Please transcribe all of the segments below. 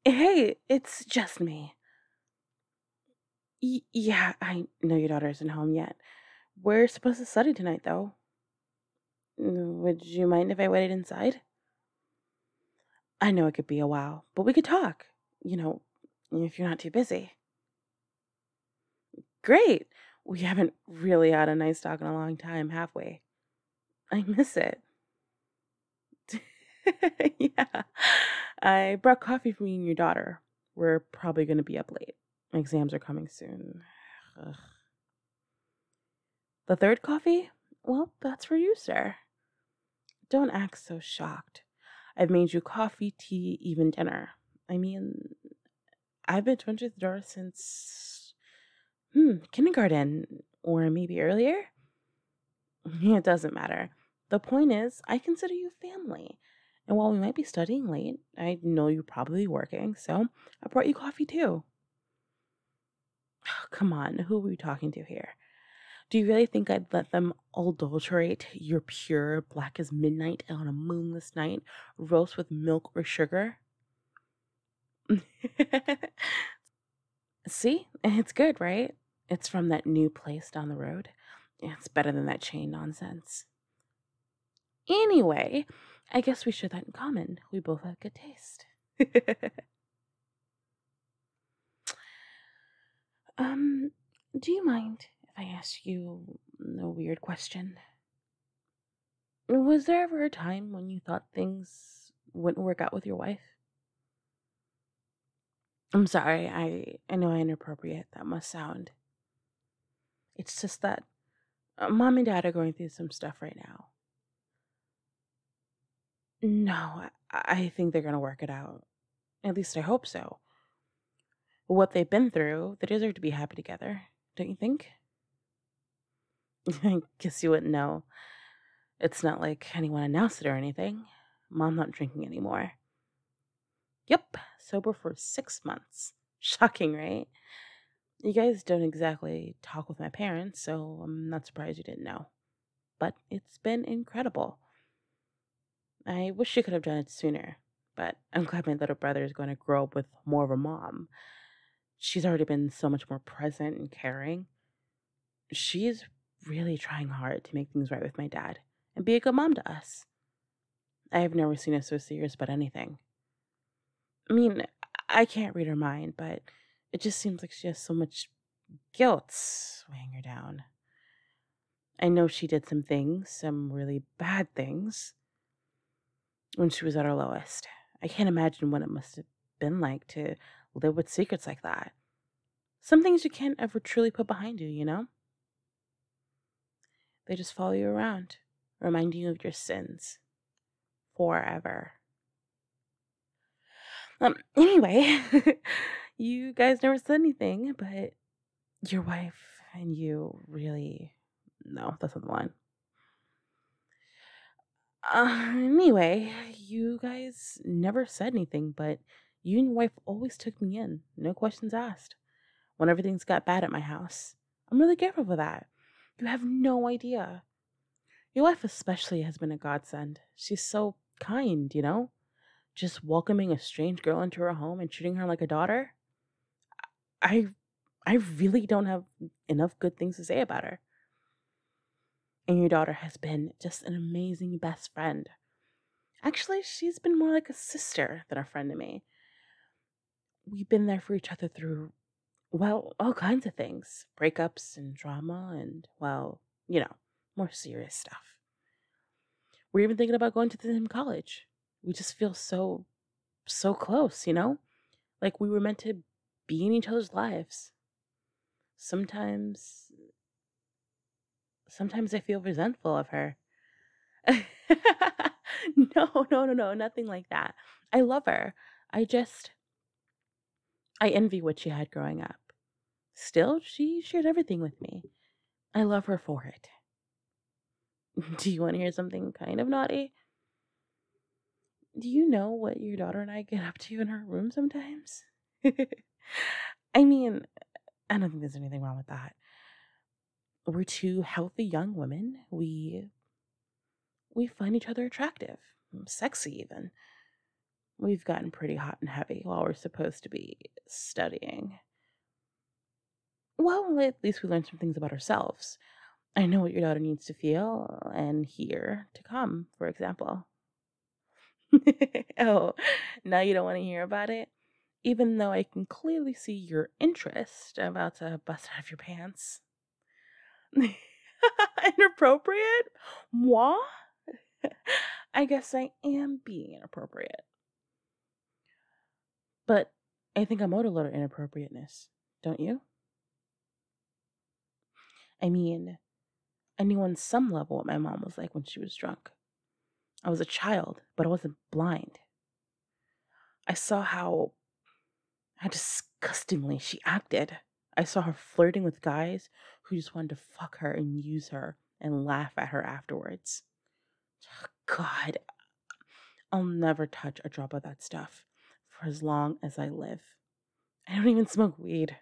Hey, it's just me. Yeah, I know your daughter isn't home yet. We're supposed to study tonight, though. Would you mind if I waited inside? I know it could be a while, but we could talk. You know, if you're not too busy. Great. We haven't really had a nice talk in a long time, have we? I miss it. Yeah. I brought coffee for you and your daughter. We're probably going to be up late. Exams are coming soon. Ugh. The third coffee? Well, that's for you, sir. Don't act so shocked. I've made you coffee, tea, even dinner. I mean, I've been twins with Dora since kindergarten or maybe earlier. It doesn't matter. The point is, I consider you family. And while we might be studying late, I know you're probably working, so I brought you coffee too. Come on, who are we talking to here? Do you really think I'd let them adulterate your pure, black as midnight on a moonless night roast with milk or sugar? See? It's good, right? It's from that new place down the road. It's better than that chain nonsense. Anyway, I guess we share that in common. We both have good taste. um, do you mind if I ask you a weird question? Was there ever a time when you thought things wouldn't work out with your wife? I'm sorry, I know how inappropriate that must sound. It's just that mom and dad are going through some stuff right now. No, I think they're going to work it out. At least I hope so. What they've been through, they deserve to be happy together, don't you think? I guess you wouldn't know. It's not like anyone announced it or anything. Mom not drinking anymore. Yep, sober for 6 months. Shocking, right? You guys don't exactly talk with my parents, so I'm not surprised you didn't know. But it's been incredible. I wish you could have done it sooner, but I'm glad my little brother is going to grow up with more of a mom. She's already been so much more present and caring. She's really trying hard to make things right with my dad and be a good mom to us. I have never seen her so serious about anything. I mean, I can't read her mind, but it just seems like she has so much guilt weighing her down. I know she did some things, some really bad things, when she was at her lowest. I can't imagine what it must have been like to live with secrets like that. Some things you can't ever truly put behind you, you know? They just follow you around, reminding you of your sins forever. Anyway, you guys never said anything, but your wife and you really. No, that's not the line. Anyway, you guys never said anything, but you and your wife always took me in, no questions asked, whenever things got bad at my house. I'm really grateful for that. You have no idea. Your wife, especially, has been a godsend. She's so kind, you know? Just welcoming a strange girl into her home and treating her like a daughter. I I really don't have enough good things to say about her. And your daughter has been just an amazing best friend. Actually, she's been more like a sister than a friend to me. We've been there for each other through, well, all kinds of things, breakups and drama, and, well, more serious stuff. We're even thinking about going to the same college. We just feel so close, you know? Like we were meant to be in each other's lives. Sometimes, sometimes I feel resentful of her. No, no, no, no, nothing like that. I love her. I just, I envy what she had growing up. Still, she shared everything with me. I love her for it. Do you want to hear something kind of naughty? Do you know what your daughter and I get up to in her room sometimes? I mean, I don't think there's anything wrong with that. We're two healthy young women. We find each other attractive, sexy even. We've gotten pretty hot and heavy while we're supposed to be studying. Well, at least we learned some things about ourselves. I know what your daughter needs to feel and hear to come, for example. Oh, now you don't want to hear about it? Even though I can clearly see your interest about to bust out of your pants. Inappropriate? Moi? I guess I am being inappropriate. But I think I'm owed a little inappropriateness, don't you? I mean, I knew on some level what my mom was like when she was drunk. I was a child, but I wasn't blind. I saw how disgustingly she acted. I saw her flirting with guys who just wanted to fuck her and use her and laugh at her afterwards. God, I'll never touch a drop of that stuff for as long as I live. I don't even smoke weed.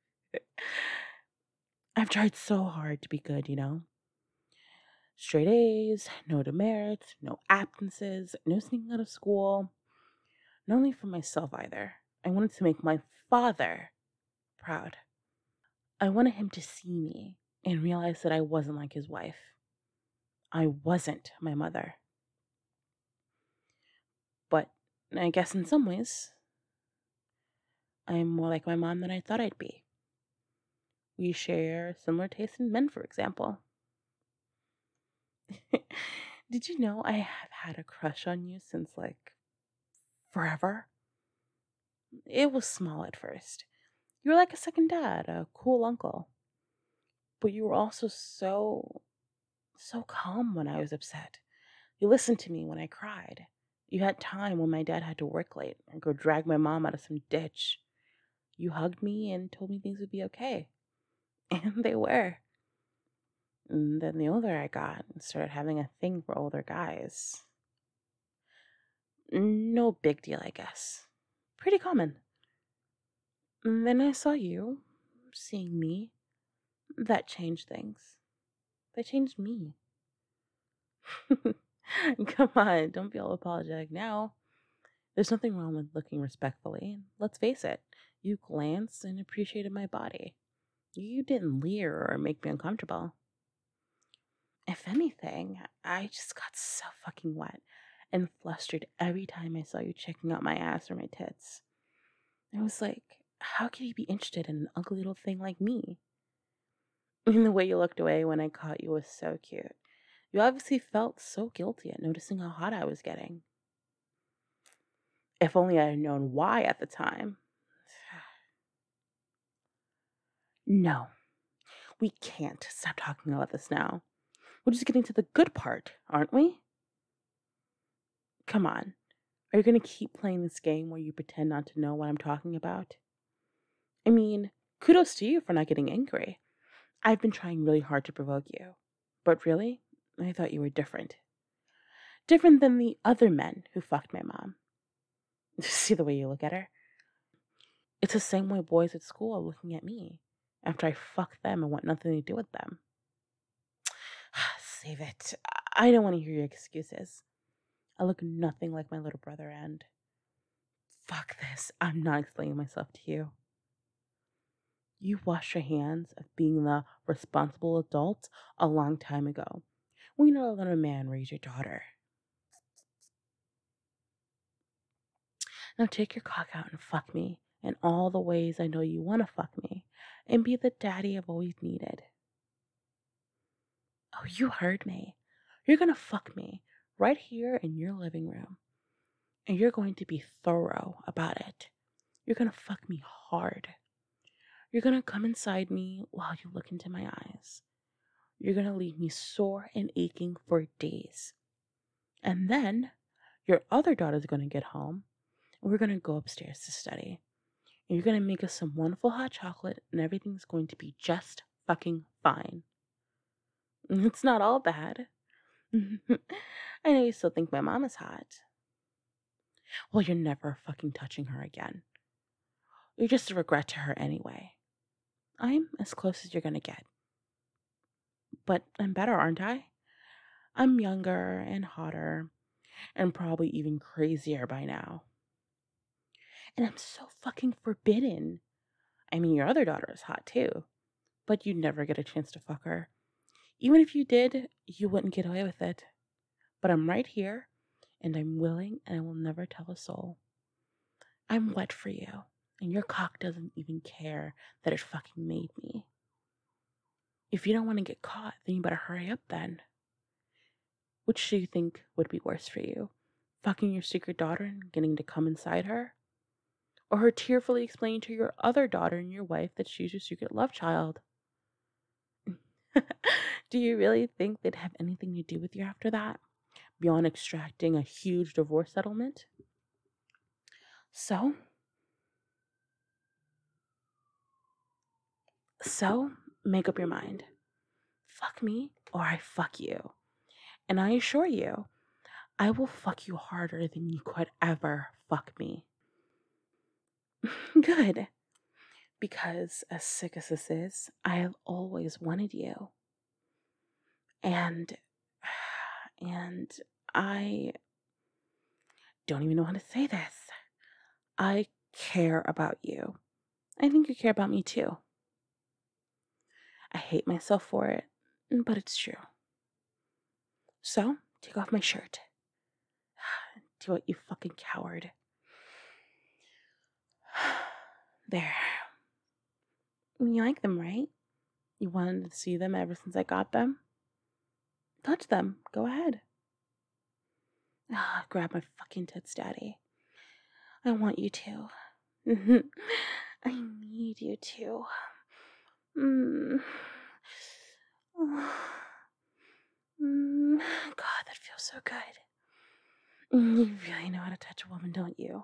I've tried so hard to be good, you know? Straight A's, no demerits, no absences, no sneaking out of school. Not only for myself either. I wanted to make my father proud. I wanted him to see me and realize that I wasn't like his wife. I wasn't my mother. But I guess in some ways, I'm more like my mom than I thought I'd be. We share similar tastes in men, for example. Did you know I have had a crush on you since like forever? It was small at first. You were like a second dad, a cool uncle. But you were also so calm when I was upset. You listened to me when I cried. You had time when my dad had to work late or go drag my mom out of some ditch. You hugged me and told me things would be okay. And they were. And then the older I got and started having a thing for older guys. No big deal, I guess. Pretty common. And then I saw you, seeing me. That changed things. That changed me. Come on, don't be all apologetic now. There's nothing wrong with looking respectfully. Let's face it, you glanced and appreciated my body. You didn't leer or make me uncomfortable. If anything, I just got so fucking wet and flustered every time I saw you checking out my ass or my tits. I was like, how could you be interested in an ugly little thing like me? And the way you looked away when I caught you was so cute. You obviously felt so guilty at noticing how hot I was getting. If only I had known why at the time. No, we can't stop talking about this now. We're just getting to the good part, aren't we? Come on. Are you going to keep playing this game where you pretend not to know what I'm talking about? I mean, kudos to you for not getting angry. I've been trying really hard to provoke you. But really, I thought you were different. Different than the other men who fucked my mom. See the way you look at her? It's the same way boys at school are looking at me after I fuck them and want nothing to do with them. Save it. I don't want to hear your excuses. I look nothing like my little brother, and fuck this. I'm not explaining myself to you. You washed your hands of being the responsible adult a long time ago. We know let a man raise your daughter. Now take your cock out and fuck me in all the ways I know you want to fuck me and be the daddy I've always needed. Oh, you heard me. You're gonna fuck me right here in your living room. And you're going to be thorough about it. You're gonna fuck me hard. You're gonna come inside me while you look into my eyes. You're gonna leave me sore and aching for days. And then your other daughter's gonna get home and we're gonna go upstairs to study. And you're gonna make us some wonderful hot chocolate and everything's going to be just fucking fine. It's not all bad. I know you still think my mom is hot. Well, you're never fucking touching her again. You're just a regret to her anyway. I'm as close as you're gonna get. But I'm better, aren't I? I'm younger and hotter and probably even crazier by now. And I'm so fucking forbidden. I mean, your other daughter is hot too, but you'd never get a chance to fuck her. Even if you did, you wouldn't get away with it. But I'm right here, and I'm willing, and I will never tell a soul. I'm wet for you, and your cock doesn't even care that it fucking made me. If you don't want to get caught, then you better hurry up then. Which do you think would be worse for you? Fucking your secret daughter and getting to come inside her? Or her tearfully explaining to your other daughter and your wife that she's your secret love child? Do you really think they'd have anything to do with you after that? Beyond extracting a huge divorce settlement? So, make up your mind. Fuck me or I fuck you. And I assure you, I will fuck you harder than you could ever fuck me. Good. Because as sick as this is, I have always wanted you. And I don't even know how to say this. I care about you. I think you care about me too. I hate myself for it, but it's true. So, take off my shirt. Do it, you fucking coward. There. You like them, right? You wanted to see them ever since I got them? Touch them. Go ahead. Grab my fucking tits, Daddy. I want you to. I need you to. God, that feels so good. You really know how to touch a woman, don't you?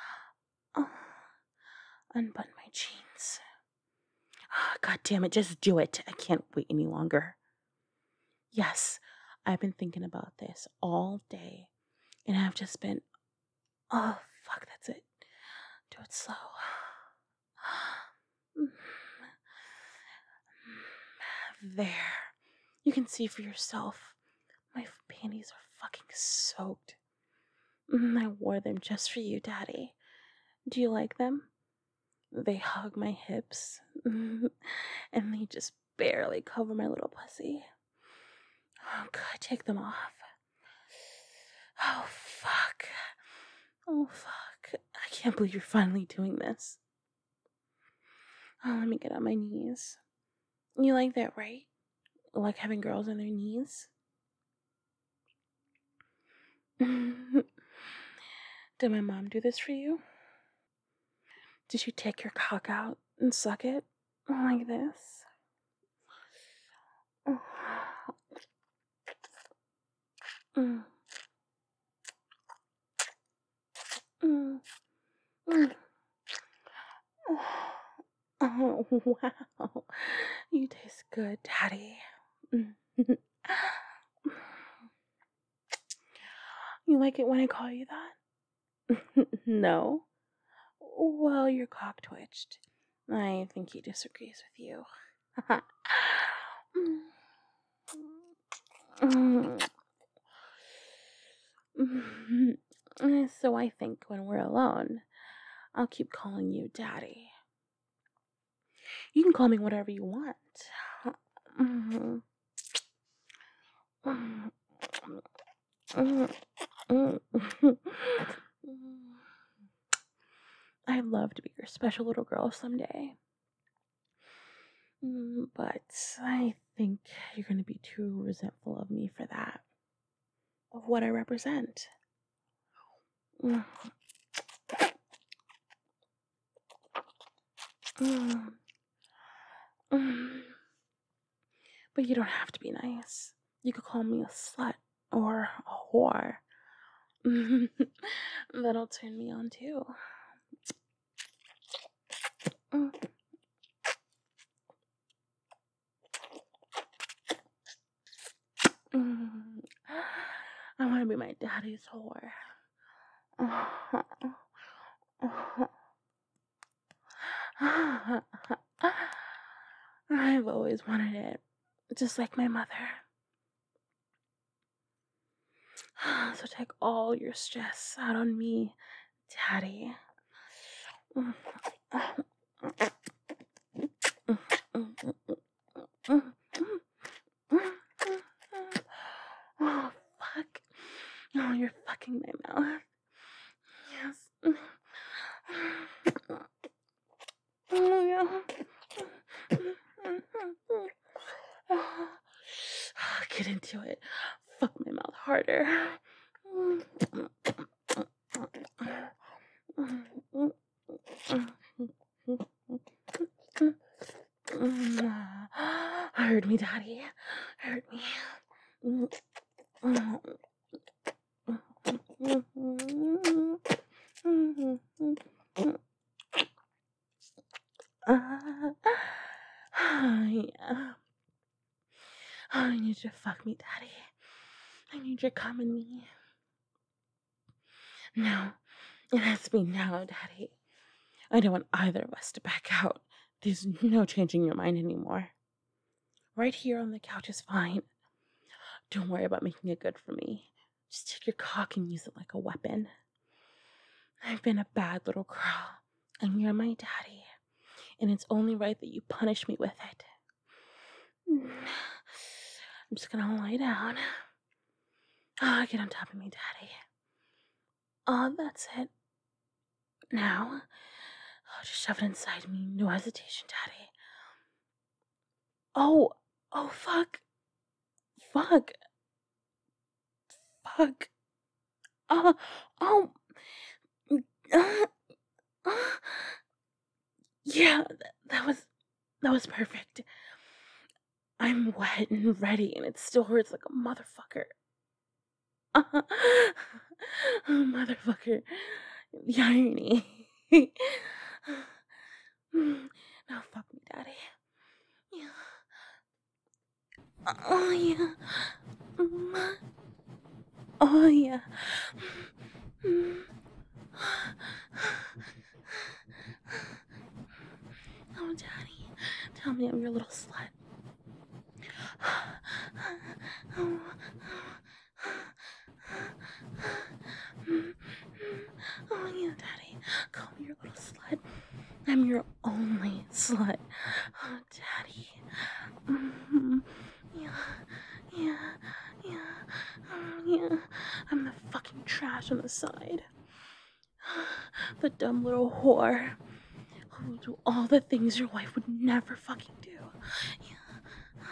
Unbutton my jeans. God damn it, just do it. I can't wait any longer. Yes, I've been thinking about this all day, and I've just been, oh, fuck, that's it. Do it slow. There. You can see for yourself. My panties are fucking soaked. I wore them just for you, Daddy. Do you like them? They hug my hips, and they just barely cover my little pussy. Oh, God, take them off. Oh, fuck. Oh, fuck. I can't believe you're finally doing this. Oh, let me get on my knees. You like that, right? Like having girls on their knees? Did my mom do this for you? Did you take your cock out and suck it like this? Mm. Mm. Mm. Oh, wow. You taste good, Daddy. You like it when I call you that? No? Well, your cock twitched. I think he disagrees with you. So I think when we're alone, I'll keep calling you Daddy. You can call me whatever you want. I'd love to be your special little girl someday. But I think you're going to be too resentful of me for that. Of what I represent. Mm. Mm. Mm. But you don't have to be nice. You could call me a slut or a whore. That'll turn me on too. Mm. I want to be my daddy's whore. I've always wanted it, just like my mother. So take all your stress out on me, Daddy. Oh, fuck. Oh, you're fucking my mouth. Yes. Oh, yeah. Get into it. Fuck my mouth harder. Heard me, Daddy. Heard me. Yeah. I need you to fuck me, Daddy. I need you to come in me. No, it has to be now, Daddy. I don't want either of us to back out. There's no changing your mind anymore. Right here on the couch is fine. Don't worry about making it good for me. Just take your cock and use it like a weapon. I've been a bad little girl, and you're my daddy, and it's only right that you punish me with it. I'm just gonna lie down. Get on top of me, Daddy. That's it. Now, just shove it inside me. No hesitation, Daddy. Oh, fuck. Fuck. Fuck. Oh. Uh, uh, yeah, that was perfect. I'm wet and ready, and it still hurts like a motherfucker. Motherfucker. The irony. Now fuck me, Daddy. Yeah. Oh, yeah. Oh, yeah. Oh, Daddy. Tell me I'm your little slut. Oh, yeah, Daddy. Call me your little slut. I'm your only slut. Oh, Daddy. Yeah, yeah, yeah, yeah. I'm the fucking trash on the side. The dumb little whore who will do all the things your wife would never fucking do. Yeah.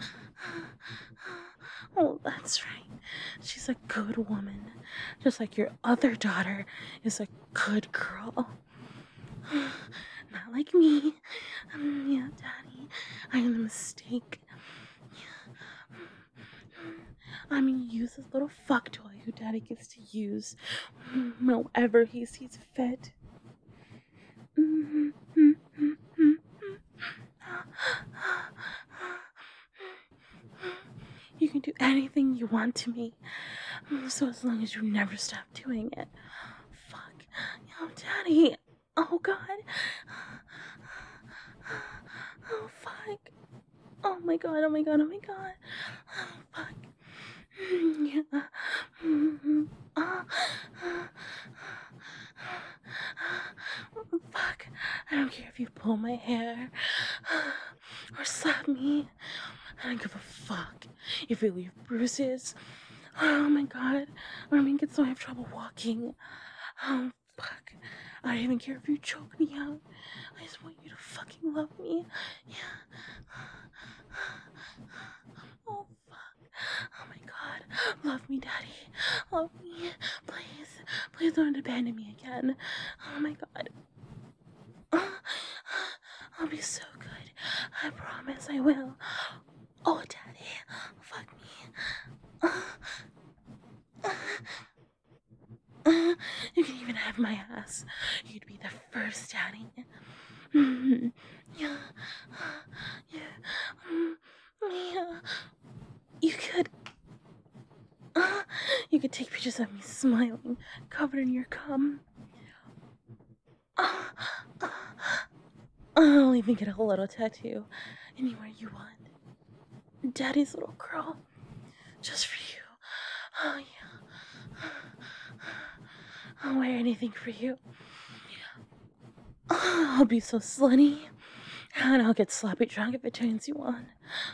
Oh, that's right. She's a good woman. Just like your other daughter is a good girl. Not like me. Yeah, Daddy. I am the mistake. I'm a useless little fuck toy who Daddy gets to use however he sees fit. You can do anything you want to me, so as long as you never stop doing it. Fuck. Oh, Daddy. Oh, God. Oh, fuck. Oh, my God. Oh, my God. Oh, my God. Oh, fuck. Yeah. Fuck. I don't care if you pull my hair or slap me. I don't give a fuck if you leave bruises. Oh my God. Or make it so I have trouble walking. Oh, fuck. I don't even care if you choke me out. I just want you to fucking love me. Yeah. Oh, fuck. Oh my God. Love me, Daddy. Love me. Please. Please don't abandon me again. Oh my God. I'll be so good. I promise I will. Oh, Daddy. Fuck me. You can even have my ass. You'd be the first, Daddy. Yeah. Yeah. Yeah. You could. You could take pictures of me smiling, covered in your cum. I'll even get a little tattoo anywhere you want. Daddy's little girl. Just for you. Oh, yeah. I'll wear anything for you. I'll be so slutty, and I'll get sloppy drunk if it turns you on.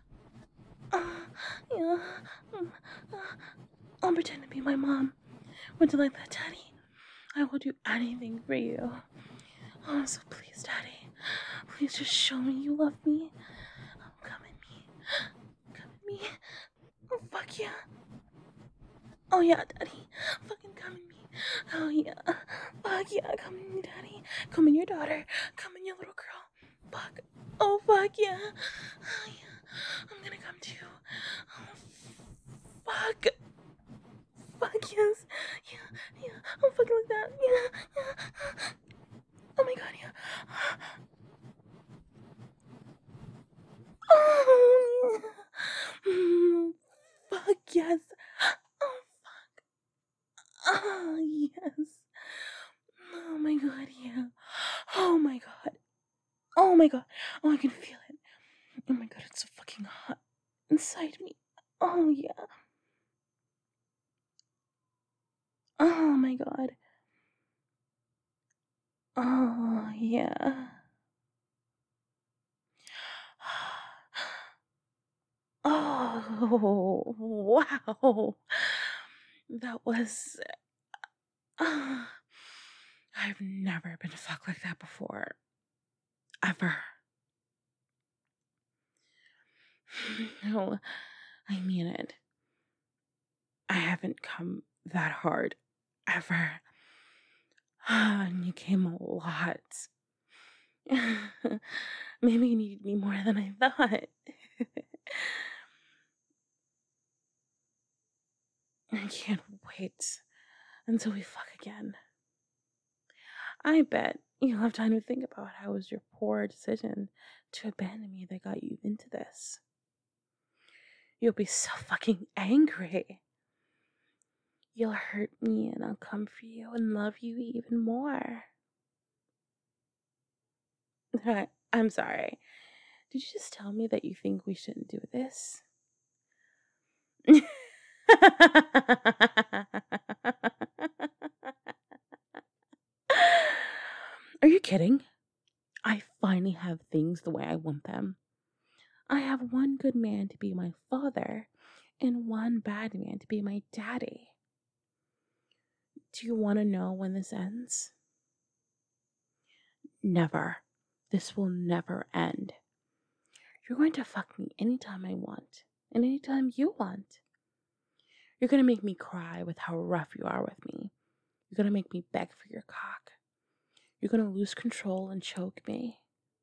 Yeah. mm, I'll pretend to be my mom. Would you like that, Daddy? I will do anything for you. Oh, so please, Daddy. Please just show me you love me. Oh, come at me. Come at me. Oh, fuck yeah. Oh, yeah, Daddy. Fucking come at me. Oh, yeah. Fuck yeah. Come at me, Daddy. Come in your daughter. Come in your little girl. Fuck. Oh, fuck yeah. Oh, yeah. I'm gonna come too. Oh, fuck. Fuck yes. Yeah, yeah. Oh, fucking like that. Yeah, yeah. Oh my god, yeah. Oh, yeah. Fuck yes. Oh, oh, yes. Oh my god, yeah. Oh my god. Oh my god. Oh, I can feel it. Oh my god, it's so fucking hot inside me. Oh yeah. Oh my god. Oh yeah. Oh wow. That was. I've never been fucked like that before. Ever. No, I mean it. I haven't come that hard. Ever. And you came a lot. Maybe you needed me more than I thought. I can't wait until we fuck again. I bet you'll have time to think about how it was your poor decision to abandon me that got you into this. You'll be so fucking angry. You'll hurt me and I'll come for you and love you even more. I'm sorry. Did you just tell me that you think we shouldn't do this? Are you kidding? I finally have things the way I want them. I have one good man to be my father and one bad man to be my daddy. Do you want to know when this ends? Never. This will never end. You're going to fuck me anytime I want and anytime you want. You're going to make me cry with how rough you are with me. You're going to make me beg for your cock. You're going to lose control and choke me.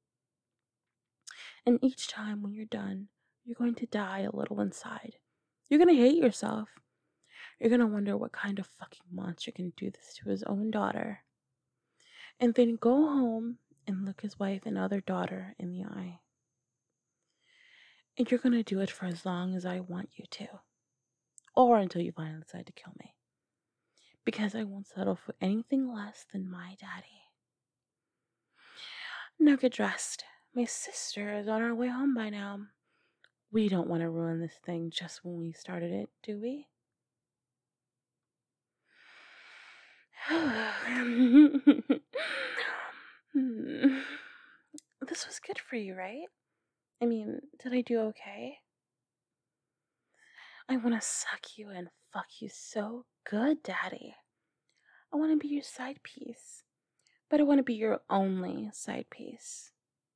And each time when you're done, you're going to die a little inside. You're going to hate yourself. You're going to wonder what kind of fucking monster can do this to his own daughter. And then go home and look his wife and other daughter in the eye. And you're going to do it for as long as I want you to. Or until you finally decide to kill me. Because I won't settle for anything less than my daddy. Now get dressed. My sister is on her way home by now. We don't want to ruin this thing just when we started it, do we? This was good for you, right? I mean, did I do okay? I want to suck you and fuck you so good, Daddy. I want to be your side piece, but I want to be your only side piece.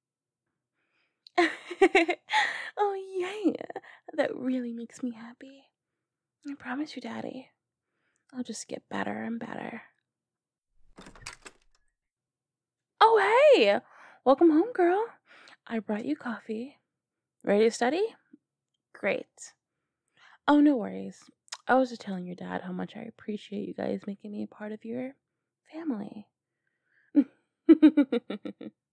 Oh, yeah. That really makes me happy. I promise you, Daddy. I'll just get better and better. Oh, hey! Welcome home, girl. I brought you coffee. Ready to study? Great. Oh, no worries. I was just telling your dad how much I appreciate you guys making me a part of your family.